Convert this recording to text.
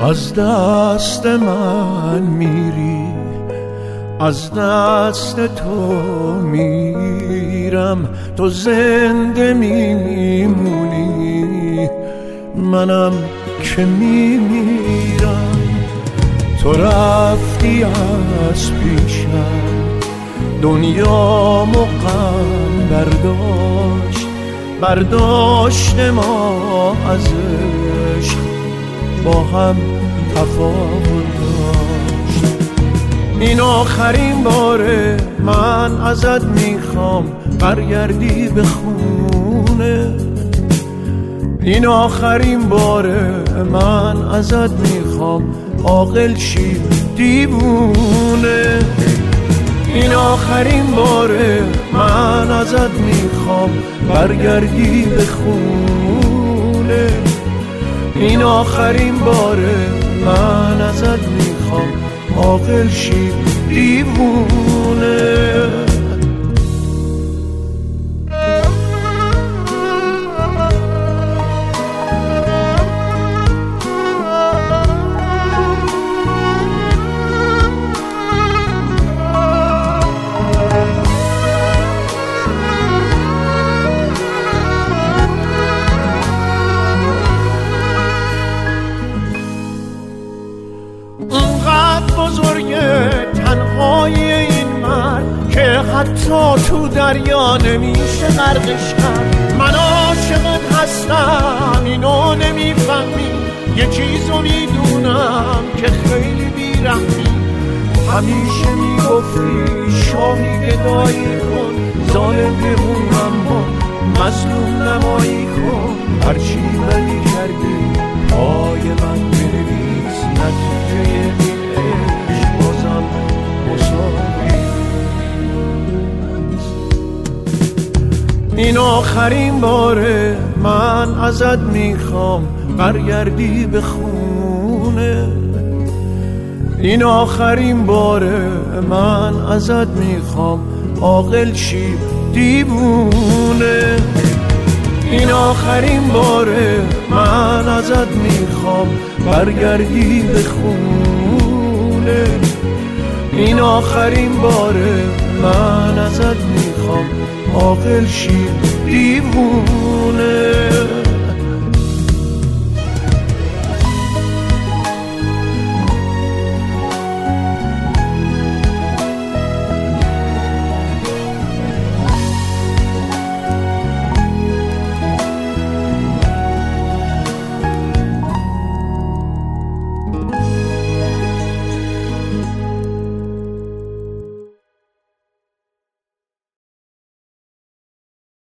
از دست من میری، از دست تو میرم، تو زنده میمونی منم که میمیرم. تو رفتی از پیشم، دنیامو غم برداشت ما ازش با هم تفاوت داشت. این آخرین باره من ازت میخوام برگردی به خونه، این آخرین باره من ازت میخوام عاقل شی دیوونه. این آخرین باره من ازت میخوام برگردی به خونه، این آخرین باره من ازت میخوام عاقل شی دیوونه. تنهایی این من که حتی تو دریا نمیشه غرقش کرد. من عاشقت هستم اینو نمیفهمی، یه چیزو میدونم که خیلی بیرحمی. همیشه میگفتی شاهی گدایی کن، ظالم بمون اما مظلوم نمایی کن. هرچی ولی کردی پای من بنویس، نتیجه این عشق بازم مساوی. این آخرین باره من ازت میخوام برگردی به خونه، این آخرین باره من ازت میخوام عاقل شی دیوونه. این آخرین باره من ازت میخوام برگردی به خونه، این آخرین باره من ازت میخوام عاقل شی دیوونه.